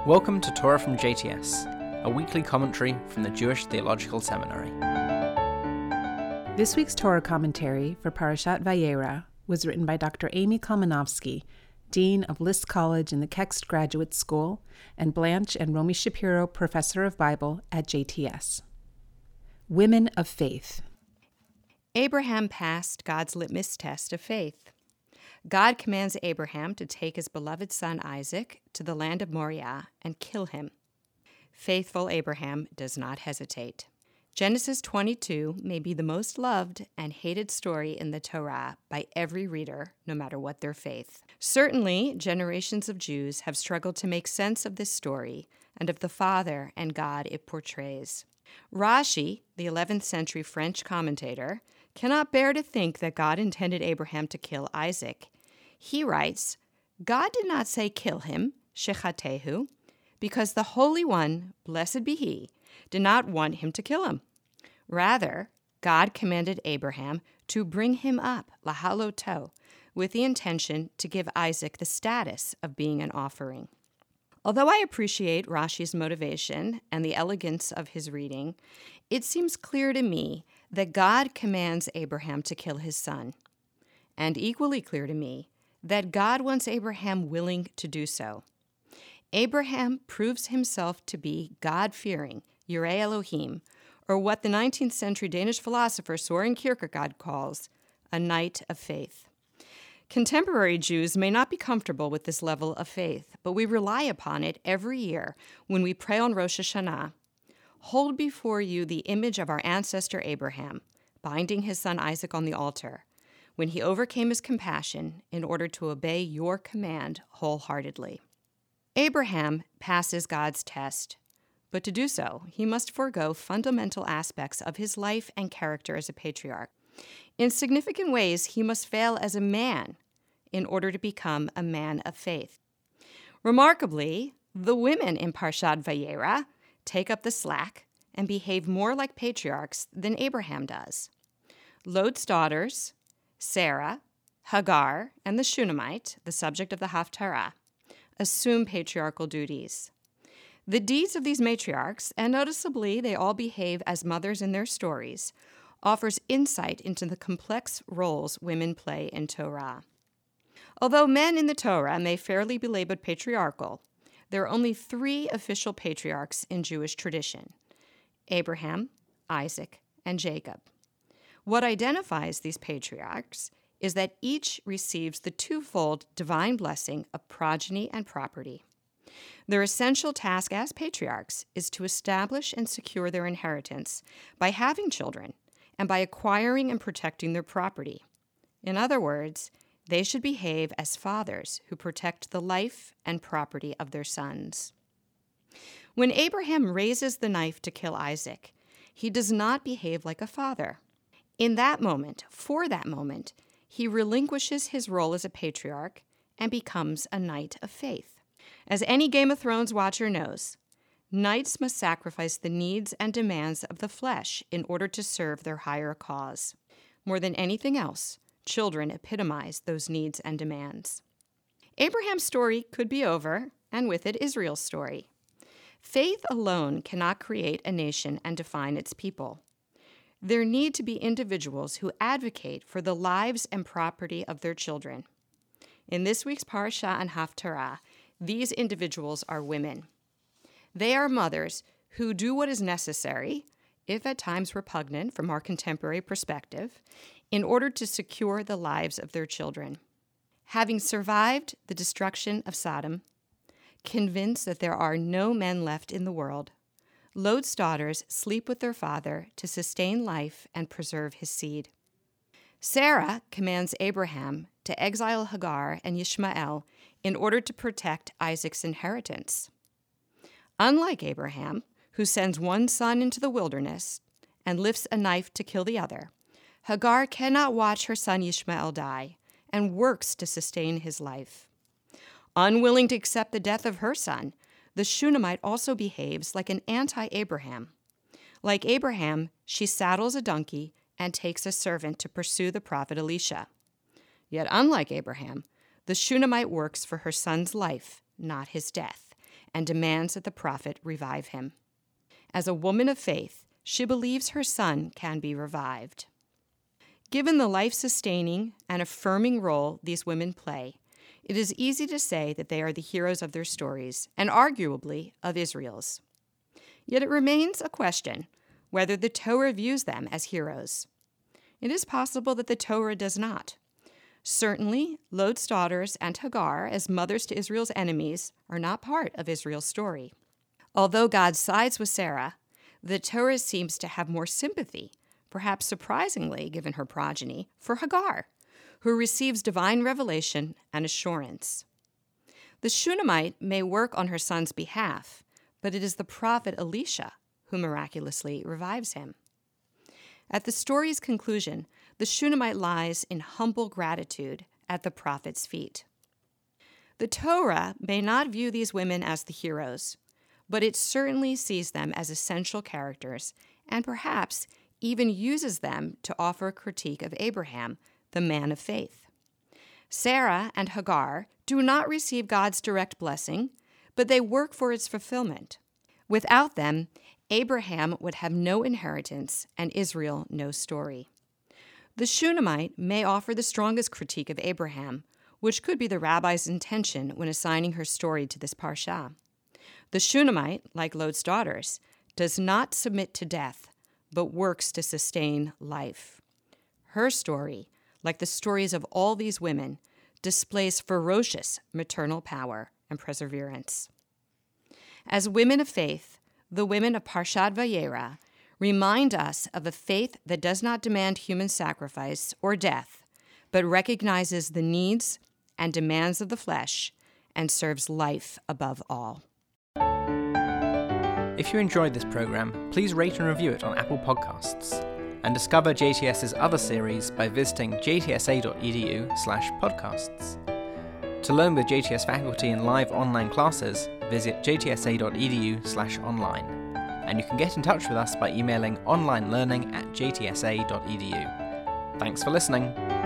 Welcome to Torah from JTS, a weekly commentary from the Jewish Theological Seminary. This week's Torah commentary for Parashat Vayera was written by Dr. Amy Kalmanovsky, Dean of Liss College in the Kext Graduate School, and Blanche and Romy Shapiro Professor of Bible at JTS. Women of Faith. Abraham passed God's litmus test of faith. God commands Abraham to take his beloved son Isaac to the land of Moriah and kill him. Faithful Abraham does not hesitate. Genesis 22 may be the most loved and hated story in the Torah by every reader, no matter what their faith. Certainly, generations of Jews have struggled to make sense of this story and of the Father and God it portrays. Rashi, the 11th century French commentator, cannot bear to think that God intended Abraham to kill Isaac. He writes, God did not say kill him, shechatehu, because the Holy One, blessed be He, did not want him to kill him. Rather, God commanded Abraham to bring him up, lahaloto, with the intention to give Isaac the status of being an offering. Although I appreciate Rashi's motivation and the elegance of his reading, it seems clear to me that God commands Abraham to kill his son, and equally clear to me that God wants Abraham willing to do so. Abraham proves himself to be God-fearing, Yireh Elohim, or what the 19th century Danish philosopher Søren Kierkegaard calls a knight of faith. Contemporary Jews may not be comfortable with this level of faith, but we rely upon it every year when we pray on Rosh Hashanah. Hold before you the image of our ancestor Abraham, binding his son Isaac on the altar, when he overcame his compassion in order to obey your command wholeheartedly. Abraham passes God's test, but to do so, he must forego fundamental aspects of his life and character as a patriarch. In significant ways, he must fail as a man in order to become a man of faith. Remarkably, the women in Parshat Vayera take up the slack and behave more like patriarchs than Abraham does. Lot's daughters, Sarah, Hagar, and the Shunammite, the subject of the Haftarah, assume patriarchal duties. The deeds of these matriarchs, and noticeably they all behave as mothers in their stories, offers insight into the complex roles women play in Torah. Although men in the Torah may fairly be labeled patriarchal, there are only 3 official patriarchs in Jewish tradition: Abraham, Isaac, and Jacob. What identifies these patriarchs is that each receives the twofold divine blessing of progeny and property. Their essential task as patriarchs is to establish and secure their inheritance by having children and by acquiring and protecting their property. In other words, they should behave as fathers who protect the life and property of their sons. When Abraham raises the knife to kill Isaac, he does not behave like a father. In that moment, for that moment, he relinquishes his role as a patriarch and becomes a knight of faith. As any Game of Thrones watcher knows, knights must sacrifice the needs and demands of the flesh in order to serve their higher cause. More than anything else, children epitomize those needs and demands. Abraham's story could be over, and with it Israel's story. Faith alone cannot create a nation and define its people. There need to be individuals who advocate for the lives and property of their children. In this week's Parashah and Haftarah, these individuals are women. They are mothers who do what is necessary, if at times repugnant from our contemporary perspective, in order to secure the lives of their children. Having survived the destruction of Sodom, convinced that there are no men left in the world, Lot's daughters sleep with their father to sustain life and preserve his seed. Sarah commands Abraham to exile Hagar and Ishmael in order to protect Isaac's inheritance. Unlike Abraham, who sends one son into the wilderness and lifts a knife to kill the other, Hagar cannot watch her son Ishmael die and works to sustain his life. Unwilling to accept the death of her son, the Shunammite also behaves like an anti-Abraham. Like Abraham, she saddles a donkey and takes a servant to pursue the prophet Elisha. Yet unlike Abraham, the Shunammite works for her son's life, not his death, and demands that the prophet revive him. As a woman of faith, she believes her son can be revived. Given the life-sustaining and affirming role these women play, it is easy to say that they are the heroes of their stories, and arguably of Israel's. Yet it remains a question whether the Torah views them as heroes. It is possible that the Torah does not. Certainly, Lot's daughters and Hagar, as mothers to Israel's enemies, are not part of Israel's story. Although God sides with Sarah, the Torah seems to have more sympathy, perhaps surprisingly given her progeny, for Hagar, who receives divine revelation and assurance. The Shunammite may work on her son's behalf, but it is the prophet Elisha who miraculously revives him. At the story's conclusion, the Shunammite lies in humble gratitude at the prophet's feet. The Torah may not view these women as the heroes, but it certainly sees them as essential characters and perhaps even uses them to offer a critique of Abraham, the man of faith. Sarah and Hagar do not receive God's direct blessing, but they work for its fulfillment. Without them, Abraham would have no inheritance and Israel no story. The Shunammite may offer the strongest critique of Abraham, which could be the rabbi's intention when assigning her story to this parsha. The Shunammite, like Lot's daughters, does not submit to death, but works to sustain life. Her story, like the stories of all these women, displays ferocious maternal power and perseverance. As women of faith, the women of Parshat Vayera remind us of a faith that does not demand human sacrifice or death, but recognizes the needs and demands of the flesh and serves life above all. If you enjoyed this program, please rate and review it on Apple Podcasts, and discover JTS's other series by visiting jtsa.edu/podcasts. To learn with JTS faculty in live online classes, visit jtsa.edu/online, and you can get in touch with us by emailing onlinelearning@jtsa.edu. Thanks for listening.